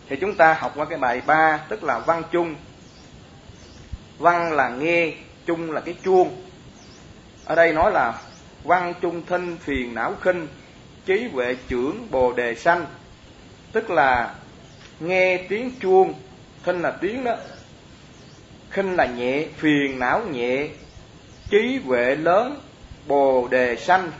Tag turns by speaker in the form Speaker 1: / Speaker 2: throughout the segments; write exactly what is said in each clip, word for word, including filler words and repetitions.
Speaker 1: Thì chúng ta học qua cái bài ba, tức là văn chung. Văn là nghe, chung là cái chuông. Ở đây nói là văn chung thinh phiền não khinh, trí huệ trưởng bồ đề sanh. Tức là nghe tiếng chuông, thinh là tiếng đó, khinh là nhẹ, phiền não nhẹ, trí huệ lớn, bồ đề sanh.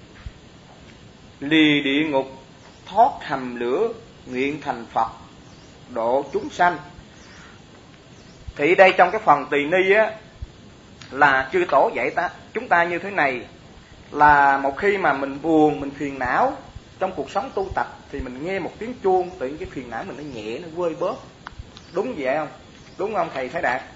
Speaker 1: Lìa địa ngục, thoát hầm lửa, nguyện thành Phật, độ chúng sanh. Thì đây trong cái phần tỳ ni á, là chư tổ dạy ta chúng ta như thế này, là một khi mà mình buồn, mình phiền não trong cuộc sống tu tập, thì mình nghe một tiếng chuông, tự nhiên cái phiền não mình nó nhẹ, nó vơi bớt. Đúng vậy không? Đúng không thầy Thái Đạt?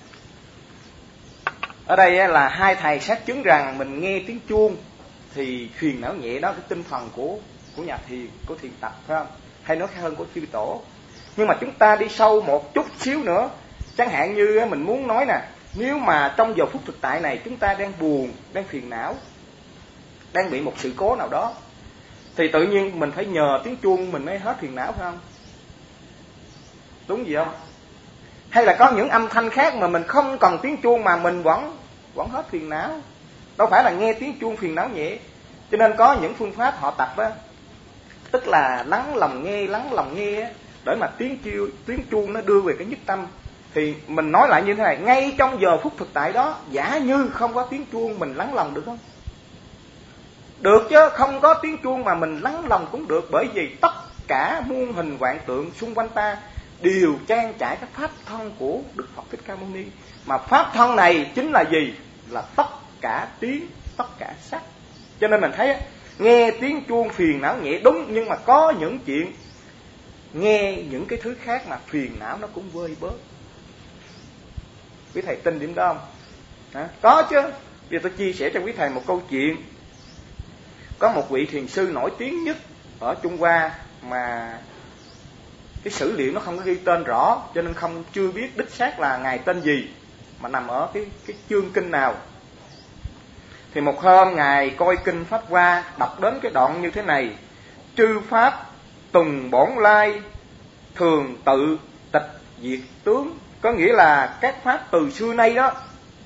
Speaker 1: Ở đây á, là hai thầy xác chứng rằng mình nghe tiếng chuông thì phiền não nhẹ. Đó cái tinh thần của của nhà thiền, của thiền tập, phải không? Hay nói hơn của chư tổ. Nhưng mà chúng ta đi sâu một chút xíu nữa, chẳng hạn như mình muốn nói nè, nếu mà trong giờ phút thực tại này chúng ta đang buồn, đang phiền não, đang bị một sự cố nào đó, thì tự nhiên mình phải nhờ tiếng chuông mình mới hết phiền não, phải không? Đúng gì không? Hay là có những âm thanh khác mà mình không cần tiếng chuông mà mình vẫn vẫn hết phiền não. Đâu phải là nghe tiếng chuông phiền não nhẹ. Cho nên có những phương pháp họ tập á, tức là lắng lòng nghe, lắng lòng nghe á, để mà tiếng chiêu, tiếng chuông nó đưa về cái nhất tâm. Thì mình nói lại như thế này, ngay trong giờ phút thực tại đó, giả như không có tiếng chuông, mình lắng lòng được không? Được chứ, không có tiếng chuông mà mình lắng lòng cũng được. Bởi vì tất cả muôn hình vạn tượng xung quanh ta đều trang trải các pháp thân của Đức Phật Thích Ca Mâu Ni. Mà pháp thân này chính là gì? Là tất cả tiếng, tất cả sắc. Cho nên mình thấy nghe tiếng chuông phiền não nhẹ đúng, nhưng mà có những chuyện nghe những cái thứ khác mà phiền não nó cũng vơi bớt. Quý thầy tin điểm đó không? Hả? Có chứ. Bây giờ tôi chia sẻ cho quý thầy một câu chuyện. Có một vị thiền sư nổi tiếng nhất ở Trung Hoa mà cái sử liệu nó không có ghi tên rõ, cho nên không chưa biết đích xác là ngài tên gì, mà nằm ở cái cái chương kinh nào. Thì một hôm ngài coi kinh Pháp Hoa, đọc đến cái đoạn như thế này: chư pháp tùng bổn lai, thường tự tịch diệt tướng. Có nghĩa là các pháp từ xưa nay đó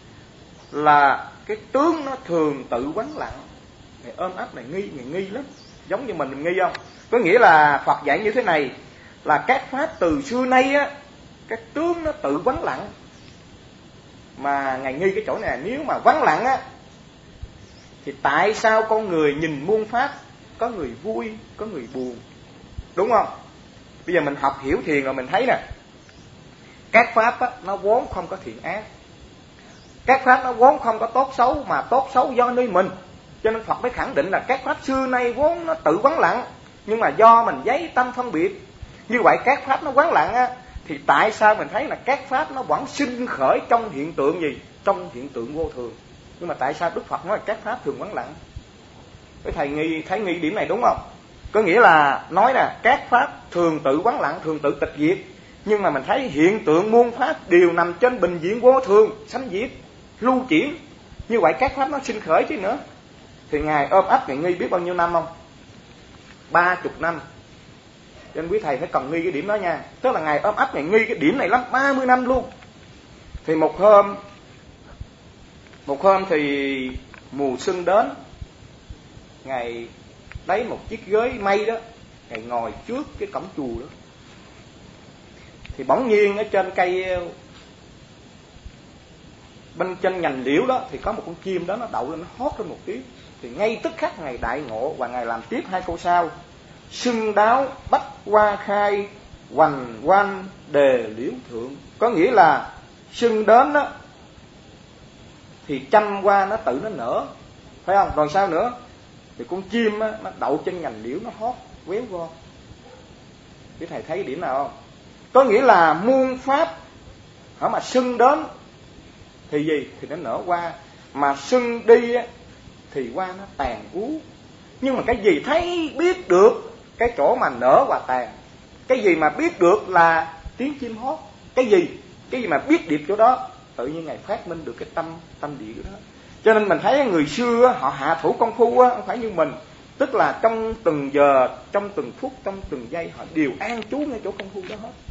Speaker 1: là cái tướng nó thường tự quánh lặng. Này ôm ấp này nghi, này nghi lắm, giống như mình, mình nghi không? Có nghĩa là Phật dạy như thế này, là các pháp từ xưa nay á, các tướng nó tự quánh lặng. Mà ngài nghi cái chỗ này, nếu mà quánh lặng á, thì tại sao con người nhìn muôn pháp, có người vui, có người buồn, đúng không? Bây giờ mình học hiểu thiền rồi mình thấy nè, các pháp á, nó vốn không có thiện ác, các pháp nó vốn không có tốt xấu, mà tốt xấu do nơi mình. Cho nên Phật mới khẳng định là các pháp xưa nay vốn nó tự quán lặng, nhưng mà do mình giấy tâm phân biệt. Như vậy các pháp nó quán lặng á, thì tại sao mình thấy là các pháp nó vẫn sinh khởi trong hiện tượng gì? Trong hiện tượng vô thường. Nhưng mà tại sao Đức Phật nói là các pháp thường quán lặng? Cái thầy nghi, thấy nghi điểm này đúng không? Có nghĩa là nói là các pháp thường tự quán lặng, thường tự tịch diệt, nhưng mà mình thấy hiện tượng muôn pháp đều nằm trên bình diện vô thường, sanh diệt, lưu chuyển. Như vậy các pháp nó sinh khởi chứ nữa. Thì ngài ôm ấp ngài nghi biết bao nhiêu năm không? Ba chục năm. Cho nên quý thầy phải cần nghi cái điểm đó nha. Tức là ngài ôm ấp ngài nghi cái điểm này lắm, ba mươi năm luôn. Thì một hôm Một hôm thì mùa xuân đến, ngài lấy một chiếc ghế mây đó, ngài ngồi trước cái cổng chùa đó. Thì bỗng nhiên ở trên cây, bên trên nhành liễu đó, thì có một con chim đó nó đậu lên, nó hót lên một tiếng. Thì ngay tức khắc ngài đại ngộ và ngài làm tiếp hai câu sau: sưng đáo bách hoa khai, hoành quanh đề liễu thượng. Có nghĩa là sưng đến đó thì trăm hoa nó tự nó nở, phải không? Rồi sao nữa? Thì con chim á, nó đậu trên nhành liễu, nó hót quéo vô. Quý thầy thấy điểm nào không? Có nghĩa là muôn pháp hả mà sưng đến thì gì? Thì nó nở hoa. Mà sưng đi á, thì hoa nó tàn úa. Nhưng mà cái gì thấy biết được cái chỗ mà nở và tàn? Cái gì mà biết được là tiếng chim hót? Cái gì? Cái gì mà biết điệp chỗ đó? Tự nhiên ngài phát minh được cái tâm tâm địa đó. Cho nên mình thấy người xưa họ hạ thủ công phu không phải như mình. Tức là trong từng giờ, trong từng phút, trong từng giây họ đều an trú ngay chỗ công phu đó hết.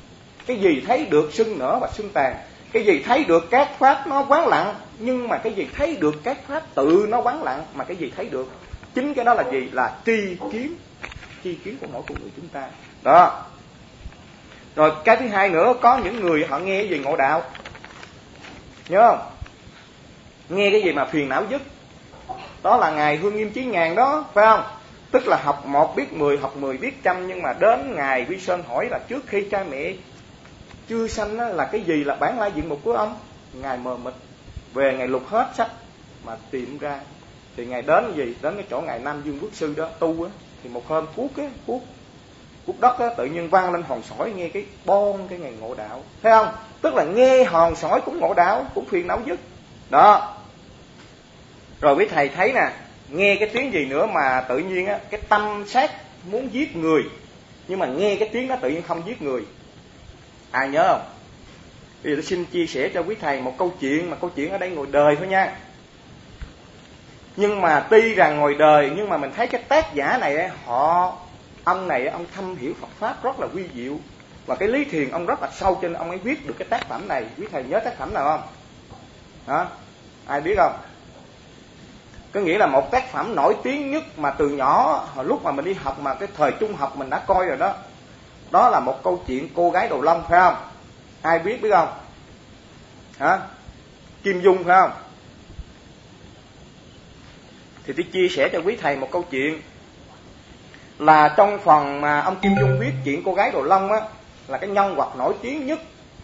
Speaker 1: Cái gì thấy được sưng nở và sưng tàn, cái gì thấy được các pháp nó vắng lặng, nhưng mà cái gì thấy được các pháp tự nó vắng lặng, mà cái gì thấy được chính cái đó là gì? Là tri kiến, tri kiến của mỗi con người chúng ta đó. Rồi cái thứ hai nữa, có những người họ nghe cái gì ngộ đạo, nhớ không? Nghe cái gì mà phiền não dứt, đó là ngài Hương Nghiêm Chí Ngàn đó, phải không? Tức là học một biết mười, học mười biết trăm, nhưng mà đến ngài Vi Sơn hỏi là trước khi cha mẹ chưa sanh là cái gì là bản lai diện mục của ông, ngài mờ mịt, về ngài lục hết sách mà tìm ra, thì ngài đến gì? Đến cái chỗ ngài Nam Dương Quốc Sư đó tu á, thì một hôm cuốc á, cuốc cuốc đất á, tự nhiên vang lên hòn sỏi, nghe cái bon cái ngày ngộ đạo, thấy không? Tức là nghe hòn sỏi cũng ngộ đạo, cũng phiền não dứt đó. Rồi quý thầy thấy nè, nghe cái tiếng gì nữa mà tự nhiên á, cái tâm sát muốn giết người, nhưng mà nghe cái tiếng đó tự nhiên không giết người. Ai nhớ không? Bây giờ tôi xin chia sẻ cho quý thầy một câu chuyện, mà câu chuyện ở đây ngoài đời thôi nha. Nhưng mà tuy rằng ngoài đời, nhưng mà mình thấy cái tác giả này, họ ông này ông thâm hiểu Phật pháp rất là quy diệu, và cái lý thiền ông rất là sâu, cho nên ông ấy viết được cái tác phẩm này. Quý thầy nhớ tác phẩm nào không? Hả? Ai biết không? Có nghĩa là một tác phẩm nổi tiếng nhất mà từ nhỏ, hồi lúc mà mình đi học, mà cái thời trung học mình đã coi rồi đó. Đó là một câu chuyện cô gái Đầu Long, phải không? Ai biết biết không? Hả? Kim Dung, phải không? Thì tôi chia sẻ cho quý thầy một câu chuyện, là trong phần mà ông Kim Dung viết chuyện cô gái Đầu Long á, là cái nhân vật nổi tiếng nhất,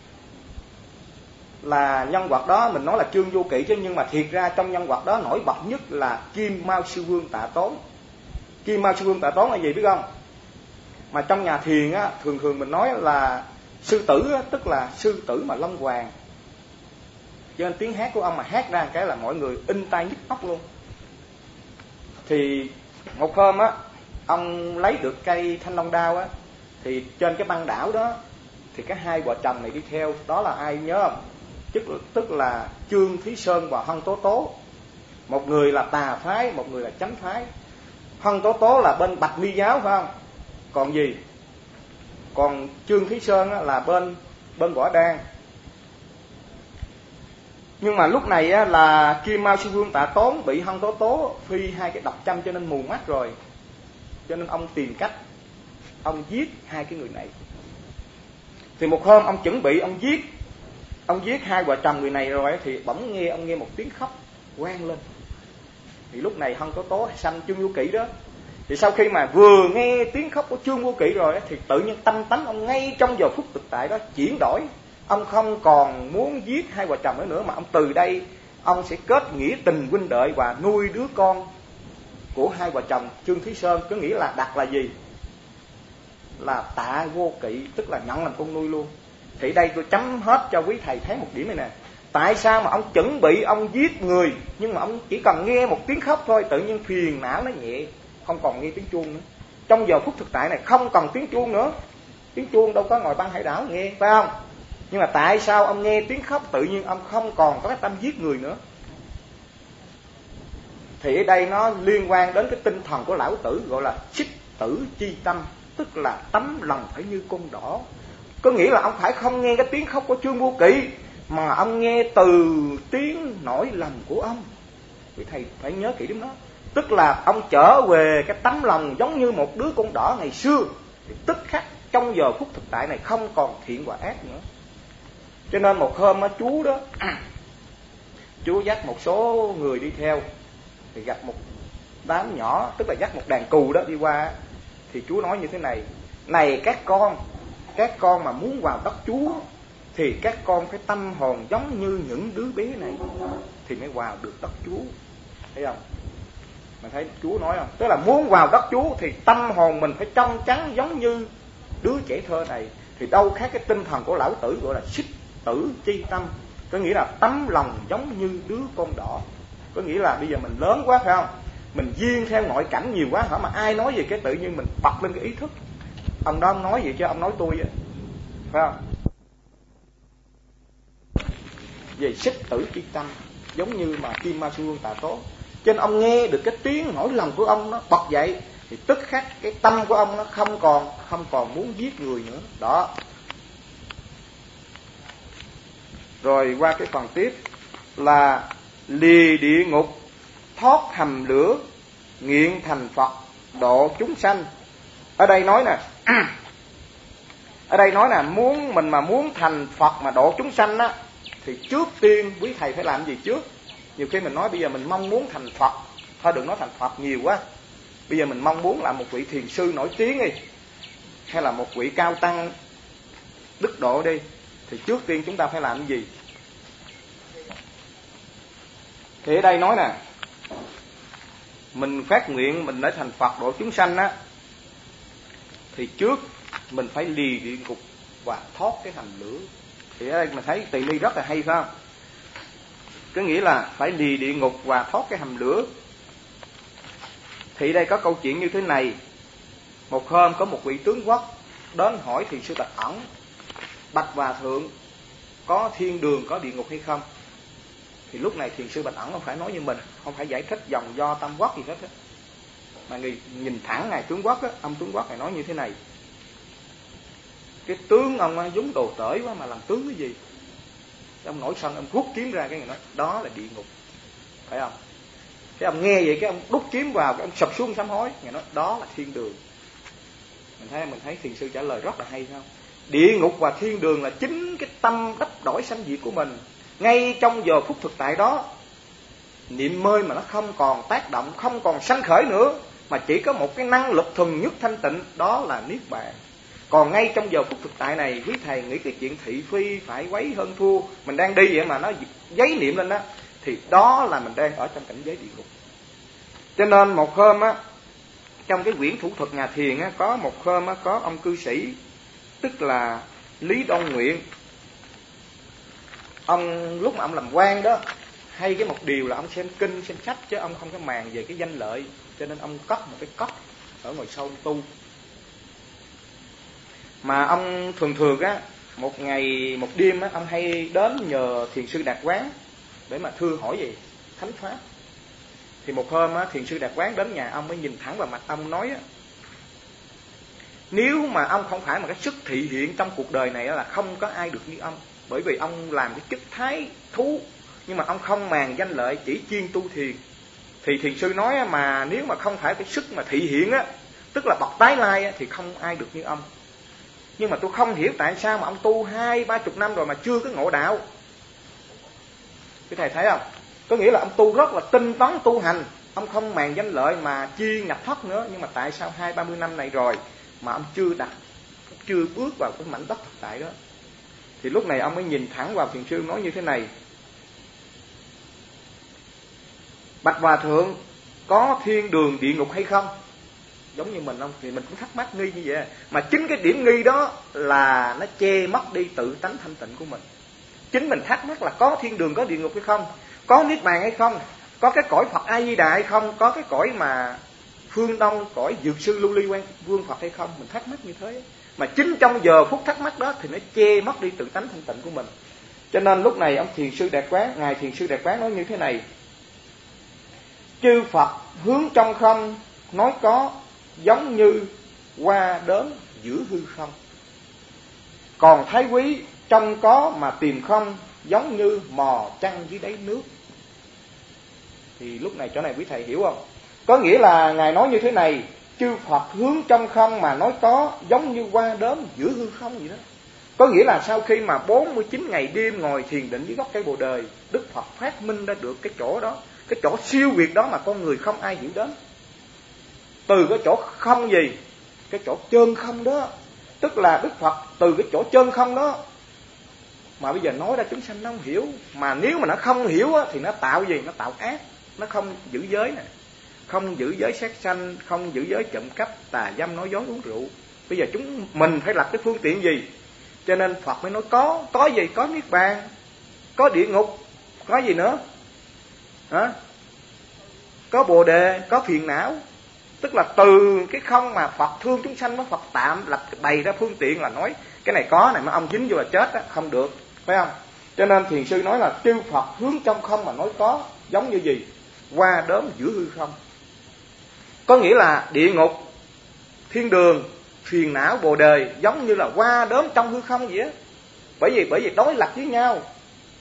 Speaker 1: là nhân vật đó mình nói là Trương Vô Kỵ chứ, nhưng mà thiệt ra trong nhân vật đó nổi bật nhất là Kim Mao Sư Vương Tạ Tốn. Kim Mao Sư Vương Tạ Tốn là gì biết không? Mà trong nhà thiền á, thường thường mình nói là sư tử á, tức là sư tử mà Long Hoàng. Cho nên tiếng hát của ông mà hát ra cái là mọi người in tai nhức óc luôn. Thì một hôm á, ông lấy được cây thanh long đao á, thì trên cái băng đảo đó thì cái hai vợ chồng này đi theo, đó là ai nhớ không? Tức, tức là Trương Thí Sơn và Hân Tố Tố. Một người là tà phái, một người là chánh phái. Hân Tố Tố là bên Bạch Mi giáo, phải không? Còn gì? Còn Trương Thí Sơn á, là bên bên Võ Đan. Nhưng mà lúc này á, là Kim Mao Sư Vương Tạ Tốn bị Hân Tố Tố phi hai cái độc châm cho nên mù mắt rồi. Cho nên ông tìm cách ông giết hai cái người này. Thì một hôm ông chuẩn bị ông giết Ông giết hai vợ chồng người này rồi, thì bỗng nghe ông nghe một tiếng khóc vang lên. Thì lúc này Hân Tố Tố sanh Trương Vô Kỵ đó. Thì sau khi mà vừa nghe tiếng khóc của Trương Vô Kỵ rồi, thì tự nhiên tâm tánh ông ngay trong giờ phút thực tại đó chuyển đổi. Ông không còn muốn giết hai vợ chồng nữa nữa, mà ông từ đây ông sẽ kết nghĩa tình huynh đệ và nuôi đứa con của hai vợ chồng Trương Thí Sơn. Có nghĩa là đặt là gì? Là Tạ Vô Kỵ, tức là nhận làm con nuôi luôn. Thì đây tôi chấm hết cho quý thầy thấy một điểm này nè. Tại sao mà ông chuẩn bị ông giết người, nhưng mà ông chỉ cần nghe một tiếng khóc thôi, tự nhiên phiền não nó nhẹ, không còn nghe tiếng chuông nữa. Trong giờ phút thực tại này không cần tiếng chuông nữa. Tiếng chuông đâu có ngồi băng hải đảo nghe, phải không? Nhưng mà tại sao ông nghe tiếng khóc tự nhiên ông không còn có cái tâm giết người nữa? Thì ở đây nó liên quan đến cái tinh thần của Lão Tử, gọi là xích tử chi tâm, tức là tấm lòng phải như con đỏ. Có nghĩa là ông phải không nghe cái tiếng khóc của Trương Vô Kỵ, mà ông nghe từ tiếng nỗi lòng của ông. Quý thầy phải nhớ kỹ điểm đó. Tức là ông trở về cái tấm lòng giống như một đứa con đỏ ngày xưa, thì tức khắc trong giờ phút thực tại này không còn thiện và ác nữa. Cho nên một hôm đó, chú đó chú dắt một số người đi theo, thì gặp một đám nhỏ, tức là dắt một đàn cừu đó đi qua. Thì chú nói như thế này: này các con, các con mà muốn vào đất Chúa thì các con phải tâm hồn giống như những đứa bé này thì mới vào được đất Chúa. Thấy không? Mình thấy Chúa nói không? Tức là muốn vào đất Chúa thì tâm hồn mình phải trong trắng giống như đứa trẻ thơ này. Thì đâu khác cái tinh thần của Lão Tử, gọi là xích tử chi tâm. Có nghĩa là tấm lòng giống như đứa con đỏ. Có nghĩa là bây giờ mình lớn quá, phải không? Mình duyên theo ngoại cảnh nhiều quá, hả mà ai nói gì cái tự nhiên mình bật lên cái ý thức. Ông đó ông nói gì chứ ông nói tôi vậy, phải không? Về xích tử chi tâm, giống như mà Kim Ma Sư Vương Tạ Tố. Cho nên ông nghe được cái tiếng nỗi lòng của ông nó bật dậy, thì tức khắc cái tâm của ông nó không còn không còn muốn giết người nữa. Đó. Rồi qua cái phần tiếp là lìa địa ngục, thoát hầm lửa, nguyện thành Phật, độ chúng sanh. Ở đây nói nè, ở đây nói là muốn mình mà muốn thành Phật mà độ chúng sanh á, thì trước tiên quý thầy phải làm gì trước? Nhiều khi mình nói bây giờ mình mong muốn thành Phật, thôi đừng nói thành Phật nhiều quá. Bây giờ mình mong muốn là một vị thiền sư nổi tiếng đi, hay là một vị cao tăng đức độ đi, thì trước tiên chúng ta phải làm cái gì? Thì ở đây nói nè, mình phát nguyện mình để thành Phật độ chúng sanh á, thì trước mình phải lìa địa ngục và thoát cái hầm lửa. Thì ở đây mình thấy tỳ ni rất là hay phải không? Có nghĩa là phải lìa địa ngục và thoát cái hầm lửa. Thì đây có câu chuyện như thế này. Một hôm có một vị tướng quốc đến hỏi thiền sư Bạch Ẩn: bạch hòa thượng, có thiên đường có địa ngục hay không? Thì lúc này thiền sư Bạch Ẩn không phải nói như mình, không phải giải thích dòng do tam quốc gì hết á, mà người nhìn thẳng ngài tướng quốc á, ông tướng quốc này nói như thế này: cái tướng ông á, giống đồ tởi quá mà làm tướng cái gì? Ông nổi sân, ông rút kiếm ra, cái người nói đó là địa ngục, phải không? Cái ông nghe vậy, cái ông đút kiếm vào, cái ông sập xuống sám hối. Người nói đó là thiên đường. Mình thấy mình thấy thiền sư trả lời rất là hay, không? Địa ngục và thiên đường là chính cái tâm đắp đổi sanh diệt của mình. Ngay trong giờ phút thực tại đó, niệm mê mà nó không còn tác động, không còn sanh khởi nữa, mà chỉ có một cái năng lực thuần nhất thanh tịnh, đó là niết bàn. Còn ngay trong giờ phút thực tại này, quý thầy nghĩ cái chuyện thị phi phải quấy hơn thua, mình đang đi vậy mà nó giấy niệm lên đó, thì đó là mình đang ở trong cảnh giới địa ngục. Cho nên một hôm á, trong cái quyển thủ thuật nhà thiền á, có một hôm á, có ông cư sĩ, tức là Lý Đông Nguyện. Ông lúc mà ông làm quan đó, hay cái một điều là ông xem kinh xem sách, chứ ông không có màng về cái danh lợi. Cho nên ông cất một cái cốc ở ngoài sau tu. Mà ông thường thường á, một ngày một đêm á, ông hay đến nhờ thiền sư Đạt Quán để mà thưa hỏi về thánh pháp. Thì một hôm á, thiền sư Đạt Quán đến nhà ông, mới nhìn thẳng vào mặt ông nói á: nếu mà ông không phải mà cái sức thị hiện trong cuộc đời này là không có ai được như ông. Bởi vì ông làm cái chức thái thú, nhưng mà ông không màng danh lợi, chỉ chuyên tu thiền. Thì thiền sư nói mà nếu mà không phải cái sức mà thị hiện á, tức là bậc tái lai á, thì không ai được như ông. Nhưng mà tôi không hiểu tại sao mà ông tu hai ba chục năm rồi mà chưa có ngộ đạo. Quý thầy thấy không? Có nghĩa là ông tu rất là tinh tấn tu hành, ông không màng danh lợi mà chuyên nhập thất nữa. Nhưng mà tại sao hai ba mươi năm này rồi mà ông chưa đặt, chưa bước vào cái mảnh đất thực tại đó? Thì lúc này ông mới nhìn thẳng vào thiền sư nói như thế này: bạch hòa thượng, có thiên đường địa ngục hay không? Giống như mình không? Thì mình cũng thắc mắc nghi như vậy. Mà chính cái điểm nghi đó là nó che mất đi tự tánh thanh tịnh của mình. Chính mình thắc mắc là có thiên đường có địa ngục hay không, có niết bàn hay không, có cái cõi Phật A Di Đà hay không, có cái cõi mà phương Đông, cõi dược sư Lưu Ly Quan Vương Phật hay không. Mình thắc mắc như thế. Mà chính trong giờ phút thắc mắc đó thì nó che mất đi tự tánh thanh tịnh của mình. Cho nên lúc này ông thiền sư Đạt Quán, ngài thiền sư Đạt Quán nói như thế này: chư Phật hướng trong không, nói có, giống như hoa đốm giữa hư không. Còn thái quý trong có mà tìm không, giống như mò trăng dưới đáy nước. Thì lúc này chỗ này quý thầy hiểu không? Có nghĩa là ngài nói như thế này: chư Phật hướng trong không mà nói có, giống như hoa đốm giữa hư không vậy đó. Có nghĩa là sau khi mà bốn mươi chín ngày đêm ngồi thiền định dưới gốc cây Bồ Đề, Đức Phật phát minh ra được cái chỗ đó, cái chỗ siêu việt đó mà con người không ai hiểu đến. Từ cái chỗ không gì, cái chỗ chân không đó, tức là Đức Phật từ cái chỗ chân không đó mà bây giờ nói ra chúng sanh nó không hiểu. Mà nếu mà nó không hiểu á, thì nó tạo gì? Nó tạo ác. Nó không giữ giới nè, không giữ giới sát sanh, không giữ giới trộm cắp, tà dâm, nói dối, uống rượu. Bây giờ chúng mình phải lập cái phương tiện gì? Cho nên Phật mới nói có. Có gì? Có niết bàn, có địa ngục, có gì nữa? Hả? Có bồ đề, có phiền não. Tức là từ cái không mà Phật thương chúng sanh, nó Phật tạm lập bày ra phương tiện là nói cái này có này, mà ông dính vô là chết á, không được, phải không? Cho nên thiền sư nói là chư Phật hướng trong không mà nói có, giống như gì? Hoa đốm giữa hư không. Có nghĩa là địa ngục, thiên đường, phiền não, bồ đề giống như là hoa đốm trong hư không vậy á. Bởi vì bởi vì đối lập với nhau.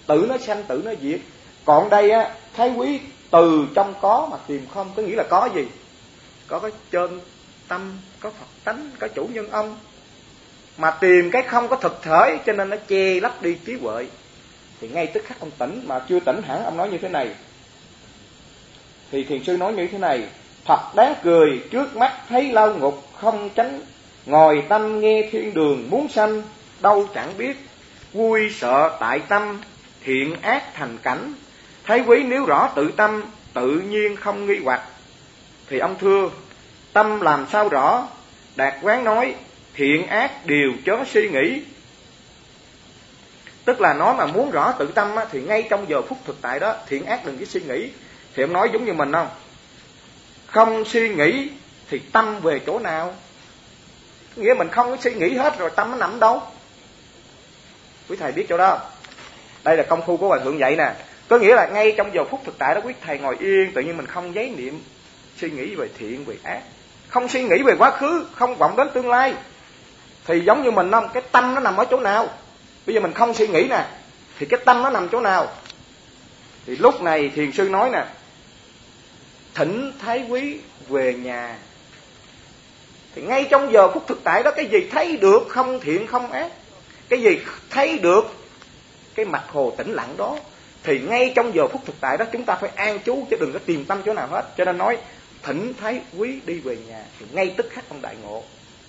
Speaker 1: tự nó sanh tự nó diệt. Còn đây á, Thái quý từ trong có mà tìm không, có nghĩa là có gì? Có cái chân tâm, có Phật tánh, có chủ nhân ông, mà tìm cái không có thực thể, cho nên nó che lấp đi trí huệ. Thì ngay tức khắc ông tỉnh, mà chưa tỉnh hẳn ông nói như thế này. Thì thiền sư nói như thế này: thật đáng cười, trước mắt thấy lao ngục không tránh, ngồi tâm nghe thiên đường muốn sanh, đâu chẳng biết vui sợ tại tâm, thiện ác thành cảnh. Thái quý nếu rõ tự tâm, tự nhiên không nghi hoặc. Thì ông thưa, tâm làm sao rõ? Đạt Quán nói, thiện ác đều chớ suy nghĩ. Tức là nói mà muốn rõ tự tâm á, thì ngay trong giờ phút thực tại đó, thiện ác đừng có suy nghĩ. Thì ông nói giống như mình không? Không suy nghĩ thì tâm về chỗ nào? Nghĩa mình không có suy nghĩ hết rồi tâm nó nằm đâu? Quý thầy biết chỗ đó. Đây là công phu của Hòa Thượng vậy nè. Có nghĩa là ngay trong giờ phút thực tại đó, quý thầy ngồi yên, tự nhiên mình không giấy niệm suy nghĩ về thiện về ác, không suy nghĩ về quá khứ, không vọng đến tương lai. Thì giống như mình không, cái tâm nó nằm ở chỗ nào? Bây giờ mình không suy nghĩ nè, thì cái tâm nó nằm chỗ nào? Thì lúc này thiền sư nói nè, thỉnh Thái quý về nhà. Thì ngay trong giờ phút thực tại đó, cái gì thấy được không thiện không ác, cái gì thấy được cái mặt hồ tĩnh lặng đó, thì ngay trong giờ phút thực tại đó chúng ta phải an trú, chứ đừng có tìm tâm chỗ nào hết. Cho nên nói thỉnh Thái quý đi về nhà, thì ngay tức khắc ông đại ngộ.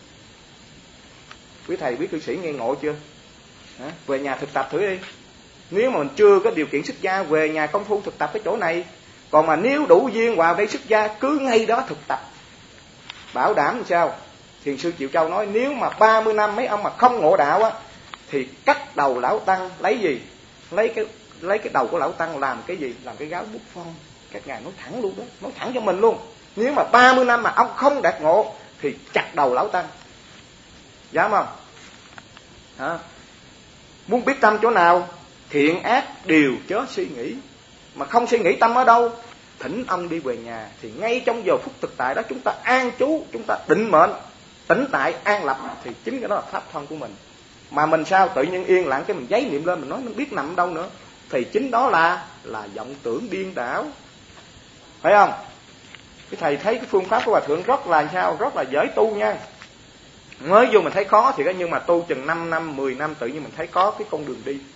Speaker 1: Quý thầy quý cư sĩ nghe ngộ chưa? Hả? Về nhà thực tập thử đi. Nếu mà mình chưa có điều kiện xuất gia, về nhà công phu thực tập cái chỗ này. Còn mà nếu đủ duyên vào đây xuất gia, cứ ngay đó thực tập. Bảo đảm làm sao? Thiền sư Triệu Châu nói, nếu mà ba mươi năm mấy ông mà không ngộ đạo á, thì cắt đầu lão tăng lấy gì? Lấy cái lấy cái đầu của lão tăng làm cái gì? Làm cái gáo bút phong. Các ngài nói thẳng luôn đó, nói thẳng cho mình luôn. Nếu mà ba mươi năm mà ông không đạt ngộ thì chặt đầu lão tăng. Dám không? Hả? Muốn biết tâm chỗ nào? Thiện ác đều chớ suy nghĩ. Mà không suy nghĩ tâm ở đâu? Thỉnh ông đi về nhà. Thì ngay trong giờ phút thực tại đó, chúng ta an trú, chúng ta định mệnh, tĩnh tại, an lập, thì chính cái đó là pháp thân của mình. Mà mình sao tự nhiên yên lặng cái mình giấy niệm lên, mình nói mình biết nằm ở đâu nữa, thì chính đó là là vọng tưởng điên đảo. Phải không? Cái thầy thấy cái phương pháp của Hòa Thượng rất là sao? Rất là dễ tu nha. Mới vô mình thấy khó thì, nhưng mà tu chừng năm năm, mười năm tự nhiên mình thấy có cái con đường đi.